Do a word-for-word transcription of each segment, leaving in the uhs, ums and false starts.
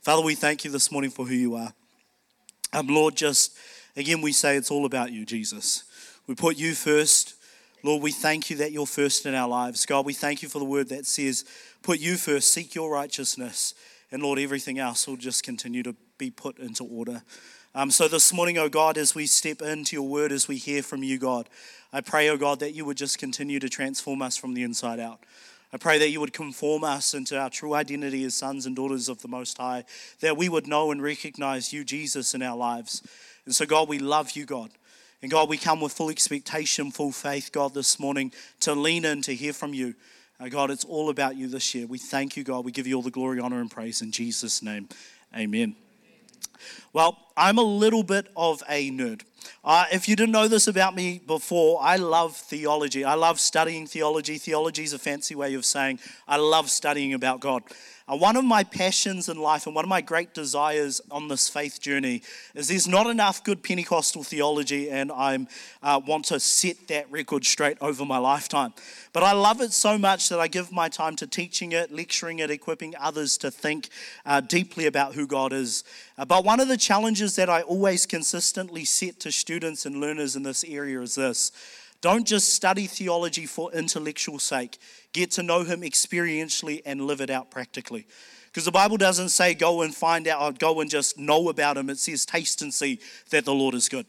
Father, we thank you this morning for who you are. Um, Lord, just again, we say it's all about you, Jesus. We put you first. Lord, we thank you that you're first in our lives. God, we thank you for the word that says, put you first, seek your righteousness. And Lord, everything else will just continue to be put into order. Um, so this morning, oh God, as we step into your word, as we hear from you, God, I pray, oh God, that you would just continue to transform us from the inside out. I pray that you would conform us into our true identity as sons and daughters of the Most High, that we would know and recognize you, Jesus, in our lives. And so, God, we love you, God. And God, we come with full expectation, full faith, God, this morning to lean in, to hear from you. Uh, God, it's all about you this year. We thank you, God. We give you all the glory, honor, and praise in Jesus' name. Amen. Well, I'm a little bit of a nerd. Uh, if you didn't know this about me before, I love theology. I love studying theology. Theology is a fancy way of saying I love studying about God. Uh, one of my passions in life and one of my great desires on this faith journey is there's not enough good Pentecostal theology, and I uh, want to set that record straight over my lifetime. But I love it so much that I give my time to teaching it, lecturing it, equipping others to think uh, deeply about who God is. Uh, but one of the challenges that I always consistently set to students and learners in this area is this. Don't just study theology for intellectual sake. Get to know him experientially and live it out practically. Because the Bible doesn't say go and find out, or go and just know about him. It says taste and see that the Lord is good.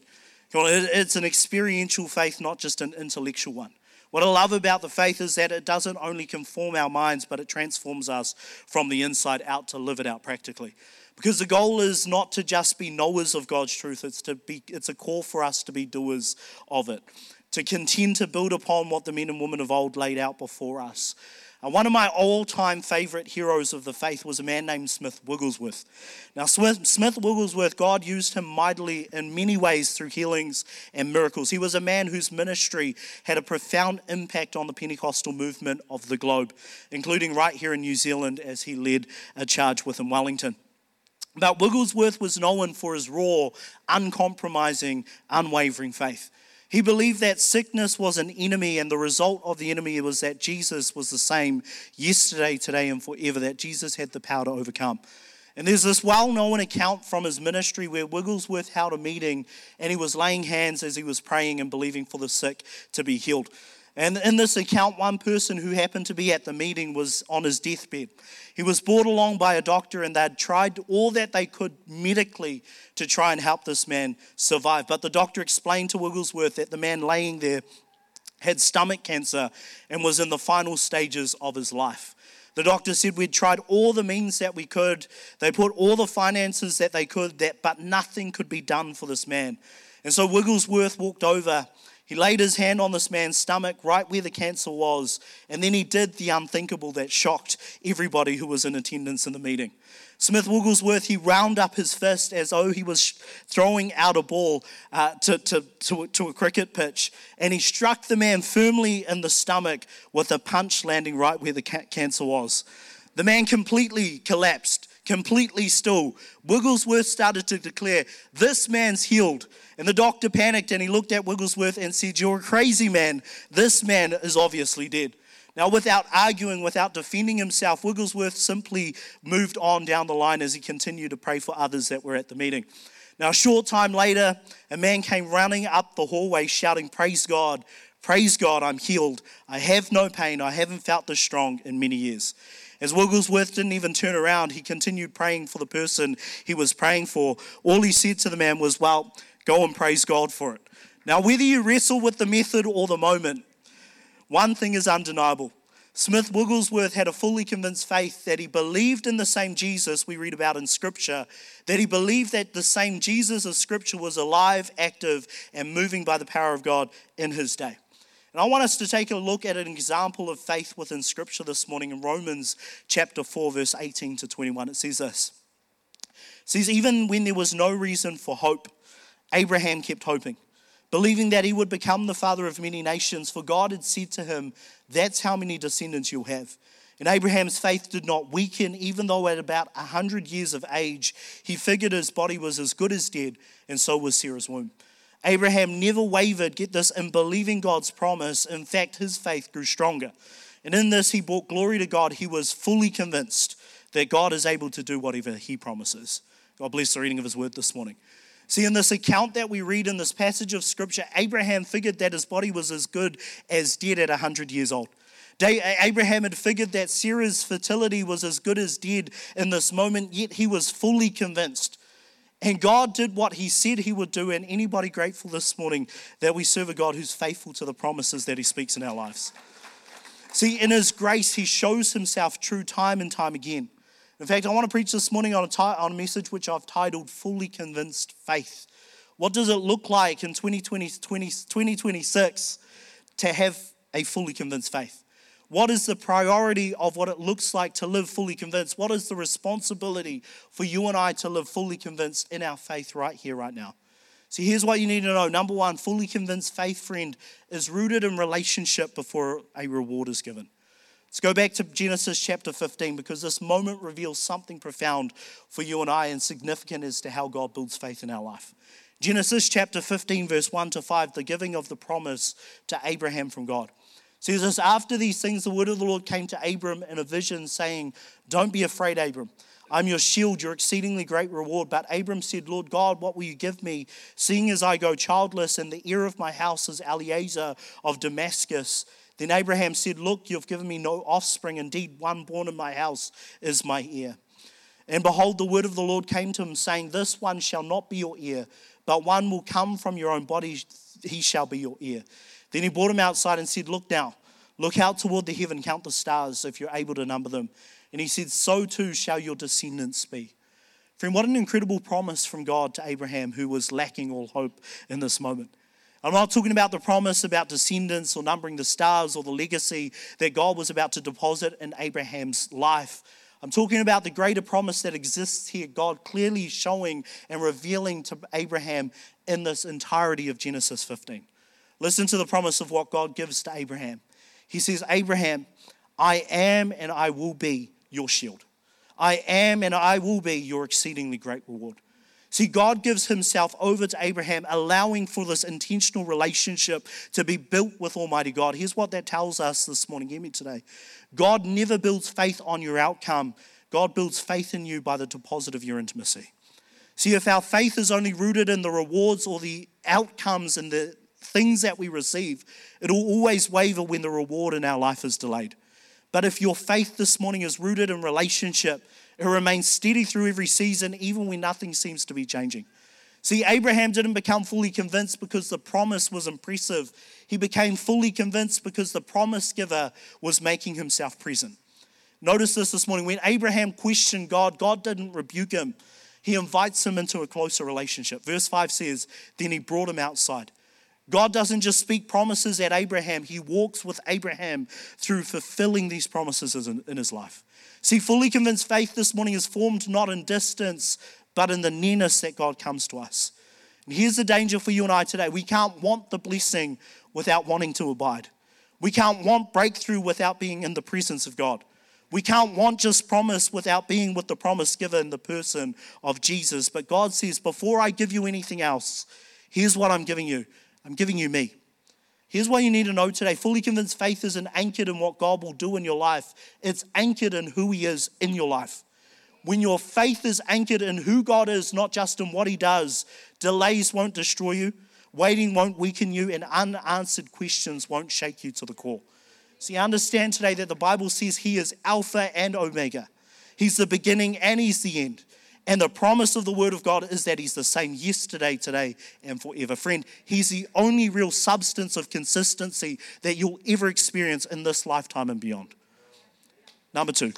It's an experiential faith, not just an intellectual one. What I love about the faith is that it doesn't only conform our minds, but it transforms us from the inside out to live it out practically. Because the goal is not to just be knowers of God's truth, it's to be. It's a call for us to be doers of it, to continue to build upon what the men and women of old laid out before us. Uh, one of my all-time favorite heroes of the faith was a man named Smith Wigglesworth. Now, Smith, Smith Wigglesworth, God used him mightily in many ways through healings and miracles. He was a man whose ministry had a profound impact on the Pentecostal movement of the globe, including right here in New Zealand as he led a charge within Wellington. But Wigglesworth was known for his raw, uncompromising, unwavering faith. He believed that sickness was an enemy, and the result of the enemy was that Jesus was the same yesterday, today, and forever, that Jesus had the power to overcome. And there's this well-known account from his ministry where Wigglesworth held a meeting and he was laying hands as he was praying and believing for the sick to be healed. And in this account, one person who happened to be at the meeting was on his deathbed. He was brought along by a doctor, and they'd tried all that they could medically to try and help this man survive. But the doctor explained to Wigglesworth that the man laying there had stomach cancer and was in the final stages of his life. The doctor said, we'd tried all the means that we could. They put all the finances that they could, that, but nothing could be done for this man. And so Wigglesworth walked over. He laid his hand on this man's stomach right where the cancer was, and then he did the unthinkable that shocked everybody who was in attendance in the meeting. Smith Wigglesworth, he wound up his fist as though he was throwing out a ball uh, to, to, to, to a cricket pitch, and he struck the man firmly in the stomach with a punch landing right where the ca- cancer was. The man completely collapsed, completely still. Wigglesworth started to declare, this man's healed. And the doctor panicked and he looked at Wigglesworth and said, you're a crazy man. This man is obviously dead. Now, without arguing, without defending himself, Wigglesworth simply moved on down the line as he continued to pray for others that were at the meeting. Now, a short time later, a man came running up the hallway shouting, praise God, praise God, I'm healed. I have no pain. I haven't felt this strong in many years. As Wigglesworth didn't even turn around, he continued praying for the person he was praying for. All he said to the man was, well, go and praise God for it. Now, whether you wrestle with the method or the moment, one thing is undeniable. Smith Wigglesworth had a fully convinced faith that he believed in the same Jesus we read about in Scripture, that he believed that the same Jesus of Scripture was alive, active, and moving by the power of God in his day. And I want us to take a look at an example of faith within Scripture this morning in Romans chapter four, verse eighteen to twenty-one. It says this. It says, even when there was no reason for hope, Abraham kept hoping, believing that he would become the father of many nations, for God had said to him, that's how many descendants you'll have. And Abraham's faith did not weaken, even though at about one hundred years of age, he figured his body was as good as dead, and so was Sarah's womb. Abraham never wavered, get this, in believing God's promise. In fact, his faith grew stronger. And in this, he brought glory to God. He was fully convinced that God is able to do whatever he promises. God bless the reading of his word this morning. See, in this account that we read in this passage of scripture, Abraham figured that his body was as good as dead at one hundred years old. Abraham had figured that Sarah's fertility was as good as dead in this moment, yet he was fully convinced. And God did what he said he would do. And anybody grateful this morning that we serve a God who's faithful to the promises that he speaks in our lives? See, in his grace, he shows himself true time and time again. In fact, I want to preach this morning on a, t- on a message which I've titled Fully Convinced Faith. What does it look like in twenty twenty, twenty, twenty twenty-six to have a fully convinced faith? What is the priority of what it looks like to live fully convinced? What is the responsibility for you and I to live fully convinced in our faith right here, right now? See, here's what you need to know. Number one, fully convinced faith, friend, is rooted in relationship before a reward is given. Let's go back to Genesis chapter fifteen, because this moment reveals something profound for you and I and significant as to how God builds faith in our life. Genesis chapter fifteen, verse one to five, the giving of the promise to Abraham from God. See, this after these things, the word of the Lord came to Abram in a vision saying, "Don't be afraid, Abram. I'm your shield, your exceedingly great reward." But Abram said, "Lord God, what will you give me, seeing as I go childless, and the heir of my house is Eliezer of Damascus?" Then Abraham said, "Look, you've given me no offspring. Indeed, one born in my house is my heir." And behold, the word of the Lord came to him, saying, "This one shall not be your heir, but one will come from your own body, he shall be your heir." Then he brought him outside and said, "Look now, look out toward the heaven, count the stars if you're able to number them." And he said, "So too shall your descendants be." Friend, what an incredible promise from God to Abraham, who was lacking all hope in this moment. I'm not talking about the promise about descendants or numbering the stars or the legacy that God was about to deposit in Abraham's life. I'm talking about the greater promise that exists here, God clearly showing and revealing to Abraham in this entirety of Genesis fifteen. Listen to the promise of what God gives to Abraham. He says, "Abraham, I am and I will be your shield. I am and I will be your exceedingly great reward." See, God gives himself over to Abraham, allowing for this intentional relationship to be built with Almighty God. Here's what that tells us this morning. Hear me today. God never builds faith on your outcome. God builds faith in you by the deposit of your intimacy. See, if our faith is only rooted in the rewards or the outcomes and the things that we receive, it will always waver when the reward in our life is delayed. But if your faith this morning is rooted in relationship, it remains steady through every season, even when nothing seems to be changing. See, Abraham didn't become fully convinced because the promise was impressive. He became fully convinced because the promise giver was making himself present. Notice this this morning. When Abraham questioned God, God didn't rebuke him. He invites him into a closer relationship. Verse five says, "Then he brought him outside." God doesn't just speak promises at Abraham. He walks with Abraham through fulfilling these promises in his life. See, fully convinced faith this morning is formed not in distance, but in the nearness that God comes to us. And here's the danger for you and I today. We can't want the blessing without wanting to abide. We can't want breakthrough without being in the presence of God. We can't want just promise without being with the promise giver in the person of Jesus. But God says, before I give you anything else, here's what I'm giving you. I'm giving you me. Here's what you need to know today. Fully convinced faith isn't anchored in what God will do in your life. It's anchored in who he is in your life. When your faith is anchored in who God is, not just in what he does, delays won't destroy you, waiting won't weaken you, and unanswered questions won't shake you to the core. See, understand today that the Bible says he is Alpha and Omega. He's the beginning and he's the end. And the promise of the word of God is that he's the same yesterday, today, and forever. Friend, he's the only real substance of consistency that you'll ever experience in this lifetime and beyond. Number two,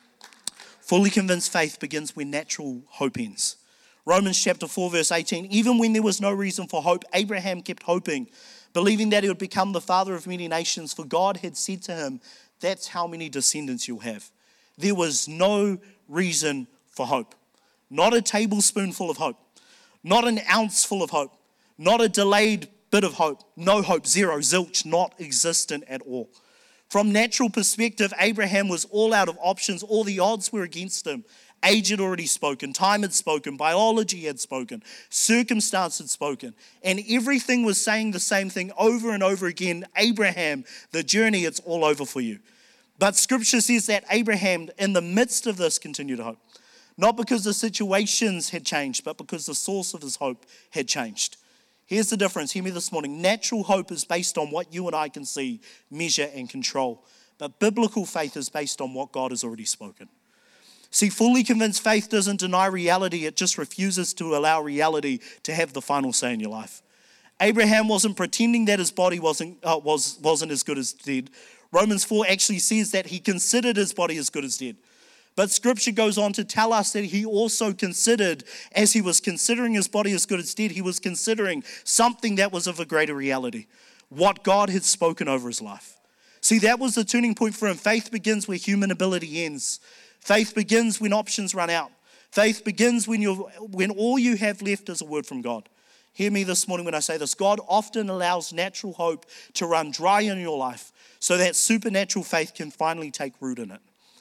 fully convinced faith begins when natural hope ends. Romans chapter four, verse eighteen, even when there was no reason for hope, Abraham kept hoping, believing that he would become the father of many nations, for God had said to him, that's how many descendants you'll have. There was no reason for hope. Not a tablespoonful of hope, not an ounce full of hope, not a delayed bit of hope, no hope, zero, zilch, not existent at all. From natural perspective, Abraham was all out of options. All the odds were against him. Age had already spoken, time had spoken, biology had spoken, circumstance had spoken, and everything was saying the same thing over and over again. Abraham, the journey, it's all over for you. But scripture says that Abraham, in the midst of this, continued to hope. Not because the situations had changed, but because the source of his hope had changed. Here's the difference. Hear me this morning. Natural hope is based on what you and I can see, measure, and control. But biblical faith is based on what God has already spoken. See, fully convinced faith doesn't deny reality. It just refuses to allow reality to have the final say in your life. Abraham wasn't pretending that his body wasn't, uh, was, wasn't as good as dead. Romans four actually says that he considered his body as good as dead. But scripture goes on to tell us that he also considered, as he was considering his body as good as dead, he was considering something that was of a greater reality, what God had spoken over his life. See, that was the turning point for him. Faith begins where human ability ends. Faith begins when options run out. Faith begins when you're, when all you have left is a word from God. Hear me this morning when I say this. God often allows natural hope to run dry in your life so that supernatural faith can finally take root in it.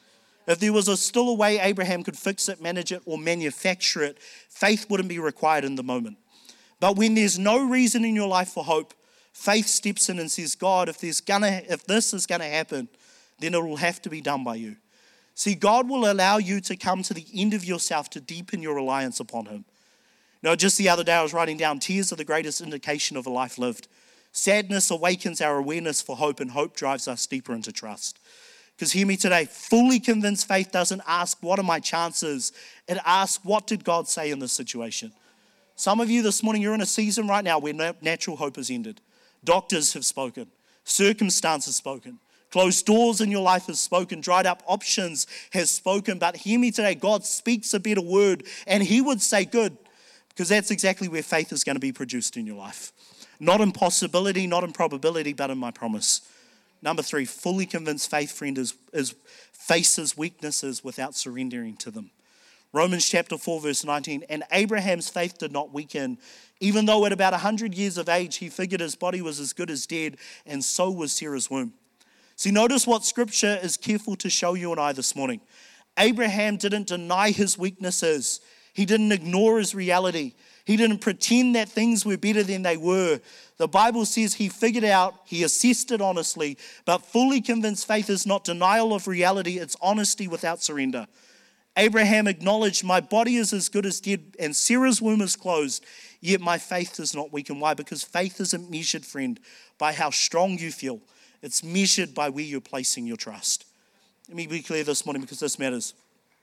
If there was a still a way Abraham could fix it, manage it, or manufacture it, faith wouldn't be required in the moment. But when there's no reason in your life for hope, faith steps in and says, God, if there's gonna, if this is going to happen, then it will have to be done by you. See, God will allow you to come to the end of yourself to deepen your reliance upon him. You know, just the other day I was writing down, tears are the greatest indication of a life lived. Sadness awakens our awareness for hope, and hope drives us deeper into trust. Because hear me today, fully convinced faith doesn't ask, what are my chances? It asks, what did God say in this situation? Some of you this morning, you're in a season right now where natural hope has ended. Doctors have spoken. Circumstance has spoken. Closed doors in your life has spoken. Dried up options has spoken. But hear me today, God speaks a better word, and he would say good, because that's exactly where faith is going to be produced in your life. Not in possibility, not in probability, but in my promise. Number three, fully convinced faith, friend, is, is faces weaknesses without surrendering to them. Romans chapter four, verse nineteen, and Abraham's faith did not weaken, even though at about one hundred years of age, he figured his body was as good as dead, and so was Sarah's womb. See, notice what scripture is careful to show you and I this morning. Abraham didn't deny his weaknesses. He didn't ignore his reality. He didn't pretend that things were better than they were. The Bible says he figured out, he assessed it honestly, but fully convinced faith is not denial of reality, it's honesty without surrender. Abraham acknowledged, my body is as good as dead and Sarah's womb is closed, yet my faith does not weaken. Why? Because faith isn't measured, friend, by how strong you feel. It's measured by where you're placing your trust. Let me be clear this morning because this matters.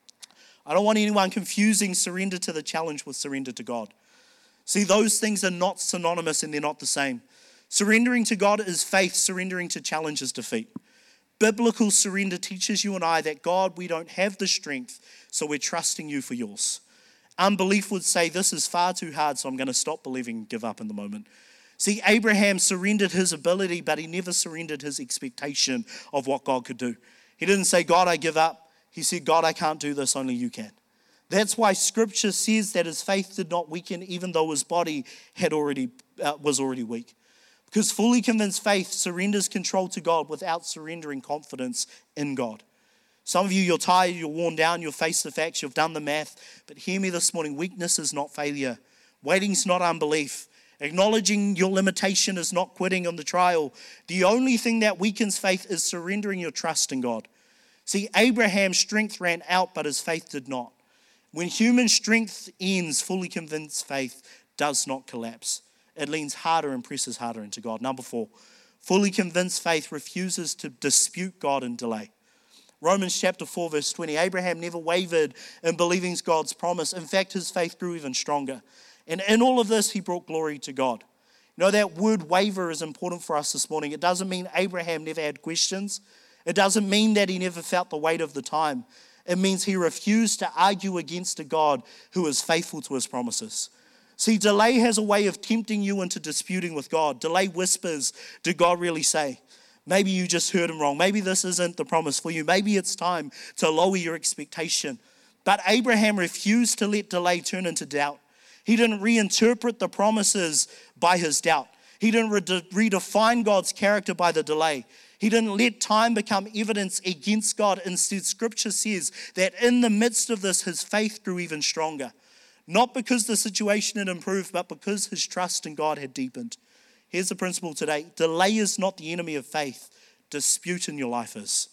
I don't want anyone confusing surrender to the challenge with surrender to God. See, those things are not synonymous and they're not the same. Surrendering to God is faith. Surrendering to challenge is defeat. Biblical surrender teaches you and I that God, we don't have the strength, so we're trusting you for yours. Unbelief would say, this is far too hard, so I'm going to stop believing and give up in the moment. See, Abraham surrendered his ability, but he never surrendered his expectation of what God could do. He didn't say, God, I give up. He said, God, I can't do this, only you can. That's why scripture says that his faith did not weaken even though his body had already uh, was already weak. Because fully convinced faith surrenders control to God without surrendering confidence in God. Some of you, you're tired, you're worn down, you've faced the facts, you've done the math. But hear me this morning, weakness is not failure. Waiting's not unbelief. Acknowledging your limitation is not quitting on the trial. The only thing that weakens faith is surrendering your trust in God. See, Abraham's strength ran out, but his faith did not. When human strength ends, fully convinced faith does not collapse. It leans harder and presses harder into God. Number four, fully convinced faith refuses to dispute God and delay. Romans chapter four, verse twenty, Abraham never wavered in believing God's promise. In fact, his faith grew even stronger. And in all of this, he brought glory to God. You know, that word waver is important for us this morning. It doesn't mean Abraham never had questions. It doesn't mean that he never felt the weight of the time. It means he refused to argue against a God who is faithful to his promises. See, delay has a way of tempting you into disputing with God. Delay whispers, did God really say? Maybe you just heard him wrong. Maybe this isn't the promise for you. Maybe it's time to lower your expectation. But Abraham refused to let delay turn into doubt. He didn't reinterpret the promises by his doubt. He didn't re- redefine God's character by the delay. He didn't let time become evidence against God. Instead, scripture says that in the midst of this, his faith grew even stronger. Not because the situation had improved, but because his trust in God had deepened. Here's the principle today. Delay is not the enemy of faith. Dispute in your life is.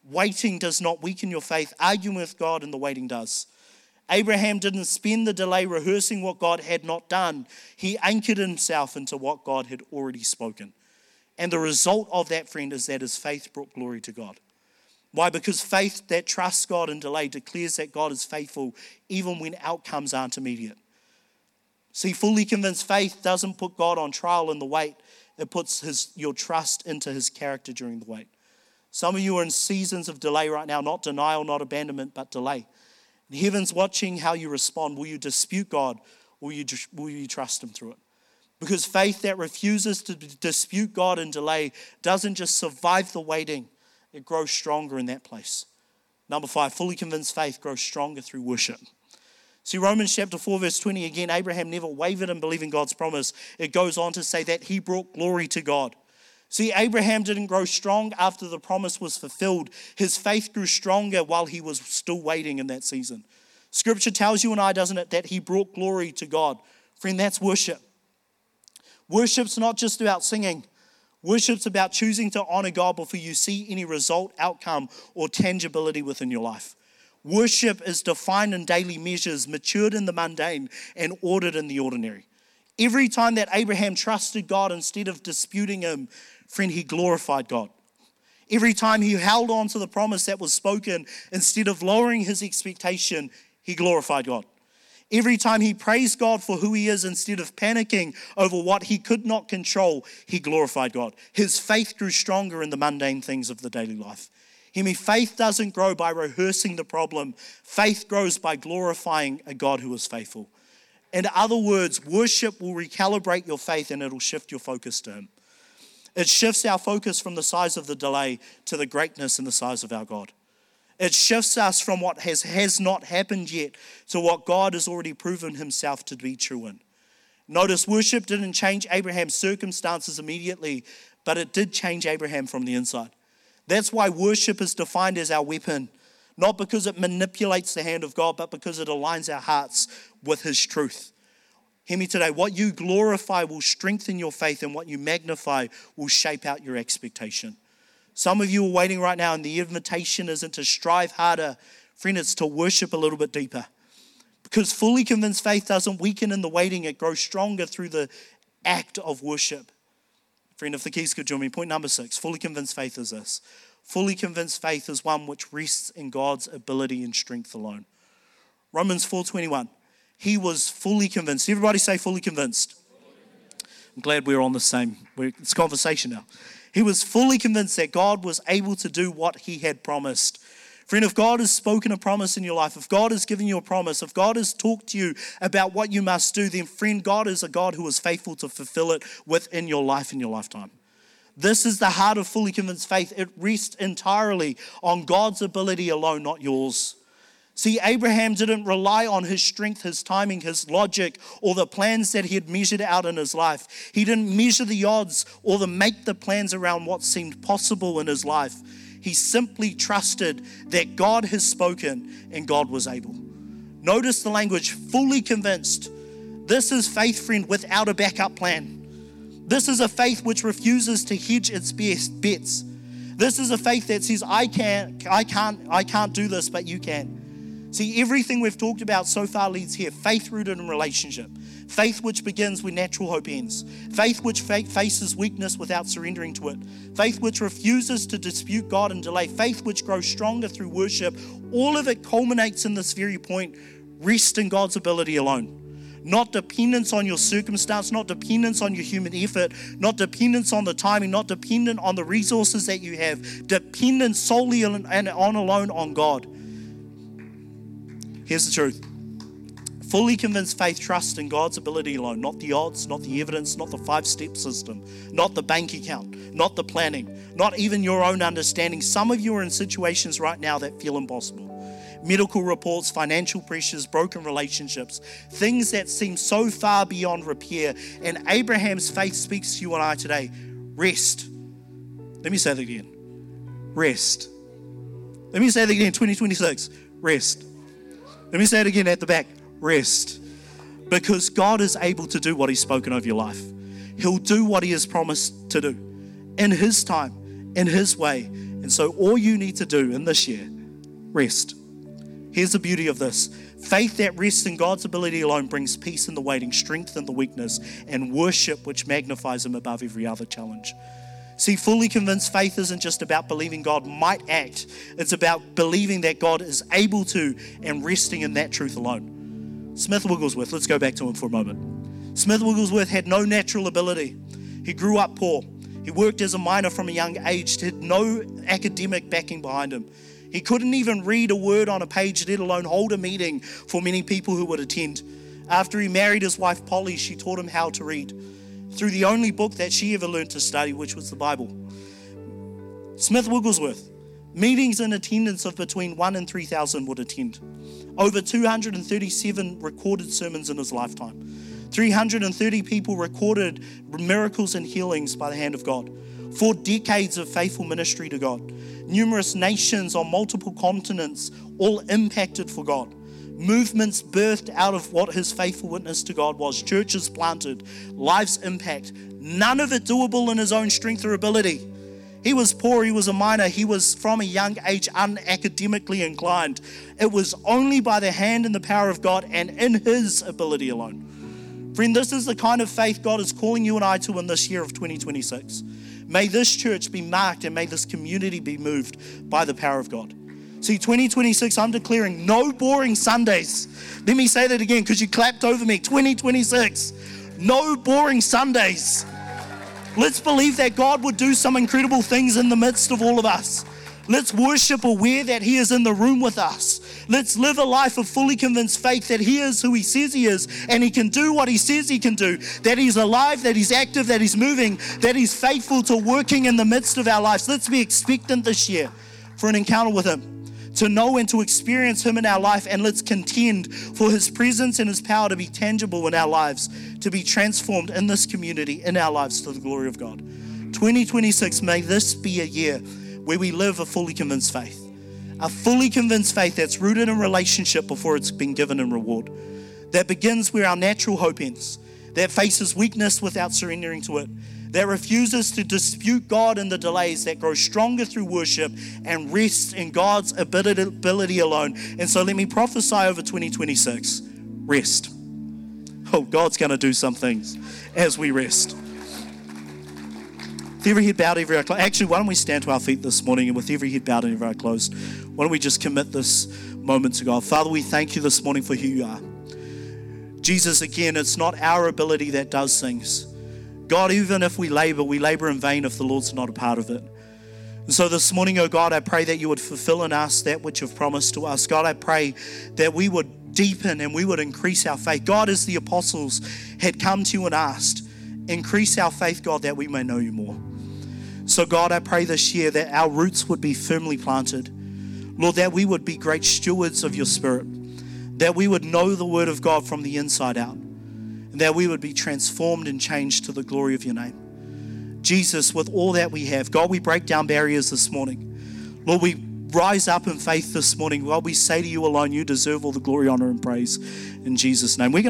Waiting does not weaken your faith. Arguing with God in the waiting does. Abraham didn't spend the delay rehearsing what God had not done. He anchored himself into what God had already spoken. And the result of that, friend, is that his faith brought glory to God. Why? Because faith that trusts God in delay declares that God is faithful even when outcomes aren't immediate. See, fully convinced faith doesn't put God on trial in the wait. It puts his, your trust into his character during the wait. Some of you are in seasons of delay right now, not denial, not abandonment, but delay. And heaven's watching how you respond. Will you dispute God, or will you, will you trust him through it? Because faith that refuses to dispute God in delay doesn't just survive the waiting, it grows stronger in that place. Number five, fully convinced faith grows stronger through worship. See, Romans chapter four, verse twenty, again, Abraham never wavered in believing God's promise. It goes on to say that he brought glory to God. See, Abraham didn't grow strong after the promise was fulfilled. His faith grew stronger while he was still waiting in that season. Scripture tells you and I, doesn't it, that he brought glory to God. Friend, that's worship. Worship's not just about singing. Worship's about choosing to honor God before you see any result, outcome, or tangibility within your life. Worship is defined in daily measures, matured in the mundane, and ordered in the ordinary. Every time that Abraham trusted God instead of disputing him, friend, he glorified God. Every time he held on to the promise that was spoken, instead of lowering his expectation, he glorified God. Every time he praised God for who he is, instead of panicking over what he could not control, he glorified God. His faith grew stronger in the mundane things of the daily life. Hear me, faith doesn't grow by rehearsing the problem. Faith grows by glorifying a God who is faithful. In other words, worship will recalibrate your faith and it'll shift your focus to him. It shifts our focus from the size of the delay to the greatness and the size of our God. It shifts us from what has, has not happened yet to what God has already proven himself to be true in. Notice, worship didn't change Abraham's circumstances immediately, but it did change Abraham from the inside. That's why worship is defined as our weapon, not because it manipulates the hand of God, but because it aligns our hearts with his truth. Hear me today, what you glorify will strengthen your faith, and what you magnify will shape out your expectation. Some of you are waiting right now, and the invitation isn't to strive harder. Friend, it's to worship a little bit deeper. Because fully convinced faith doesn't weaken in the waiting, it grows stronger through the act of worship. Friend, if the keys could join me, point number six, fully convinced faith is this. Fully convinced faith is one which rests in God's ability and strength alone. Romans four twenty-one, he was fully convinced. Everybody say fully convinced. I'm glad we're on the same, it's conversation now. He was fully convinced that God was able to do what he had promised. Friend, if God has spoken a promise in your life, if God has given you a promise, if God has talked to you about what you must do, then friend, God is a God who is faithful to fulfill it within your life in your lifetime. This is the heart of fully convinced faith. It rests entirely on God's ability alone, not yours. See, Abraham didn't rely on his strength, his timing, his logic, or the plans that he had measured out in his life. He didn't measure the odds or the make the plans around what seemed possible in his life. He simply trusted that God has spoken and God was able. Notice the language, fully convinced. This is faith, friend, without a backup plan. This is a faith which refuses to hedge its best bets. This is a faith that says, I can't, I can't, I can't do this, but you can. See, everything we've talked about so far leads here. Faith rooted in relationship. Faith which begins when natural hope ends. Faith which faces weakness without surrendering to it. Faith which refuses to dispute God and delay. Faith which grows stronger through worship. All of it culminates in this very point. Rest in God's ability alone. Not dependence on your circumstance, not dependence on your human effort, not dependence on the timing, not dependent on the resources that you have. Dependent solely and on alone on God. Here's the truth. Fully convinced faith trusts in God's ability alone, not the odds, not the evidence, not the five-step system, not the bank account, not the planning, not even your own understanding. Some of you are in situations right now that feel impossible. Medical reports, financial pressures, broken relationships, things that seem so far beyond repair. And Abraham's faith speaks to you and I today. Rest. Let me say that again. Rest. Let me say that again, twenty twenty-six. Rest. Let me say it again at the back. Rest. Because God is able to do what he's spoken over your life. He'll do what he has promised to do. In his time, in his way, And so all you need to do in this year, rest. Here's the beauty of this. Faith that rests in God's ability alone brings peace in the waiting, strength in the weakness, and worship which magnifies Him above every other challenge. See, fully convinced faith isn't just about believing God might act. It's about believing that God is able to and resting in that truth alone. Smith Wigglesworth, let's go back to him for a moment. Smith Wigglesworth had no natural ability. He grew up poor. He worked as a miner from a young age, had no academic backing behind him. He couldn't even read a word on a page, let alone hold a meeting for many people who would attend. After he married his wife Polly, she taught him how to read through the only book that she ever learned to study, which was the Bible. Smith Wigglesworth, meetings in attendance of between one and three thousand would attend. Over two hundred thirty-seven recorded sermons in his lifetime. three hundred thirty people recorded miracles and healings by the hand of God. Four decades of faithful ministry to God. Numerous nations on multiple continents, all impacted for God. Movements birthed out of what his faithful witness to God was. Churches planted, lives impact. None of it doable in his own strength or ability. He was poor, he was a miner, he was from a young age unacademically inclined. It was only by the hand and the power of God and in his ability alone. Friend, this is the kind of faith God is calling you and I to in this year of twenty twenty-six. May this church be marked and may this community be moved by the power of God. See, twenty twenty-six, I'm declaring no boring Sundays. Let me say that again because you clapped over me. twenty twenty-six, no boring Sundays. Let's believe that God would do some incredible things in the midst of all of us. Let's worship aware that He is in the room with us. Let's live a life of fully convinced faith that He is who He says He is and He can do what He says He can do, that He's alive, that He's active, that He's moving, that He's faithful to working in the midst of our lives. Let's be expectant this year for an encounter with Him, to know and to experience Him in our life, and let's contend for His presence and His power to be tangible in our lives, to be transformed in this community, in our lives to the glory of God. twenty twenty-six, may this be a year where we live a fully convinced faith. A fully convinced faith that's rooted in relationship before it's been given in reward. That begins where our natural hope ends. That faces weakness without surrendering to it. That refuses to dispute God in the delays, that grows stronger through worship and rests in God's ability alone. And so let me prophesy over twenty twenty-six. Rest. Oh, God's going to do some things as we rest. With every head bowed, every eye closed. Actually, why don't we stand to our feet this morning, and with every head bowed and every eye closed, why don't we just commit this moment to God. Father, we thank you this morning for who you are. Jesus, again, it's not our ability that does things. God, even if we labor, we labor in vain if the Lord's not a part of it. And so this morning, oh God, I pray that you would fulfill in us that which you've promised to us. God, I pray that we would deepen and we would increase our faith. God, as the apostles had come to you and asked, increase our faith, God, that we may know you more. So God, I pray this year that our roots would be firmly planted. Lord, that we would be great stewards of your Spirit. That we would know the word of God from the inside out. And that we would be transformed and changed to the glory of your name. Jesus, with all that we have, God, we break down barriers this morning. Lord, we rise up in faith this morning. God, we say to you alone, you deserve all the glory, honor, and praise in Jesus' name. We're going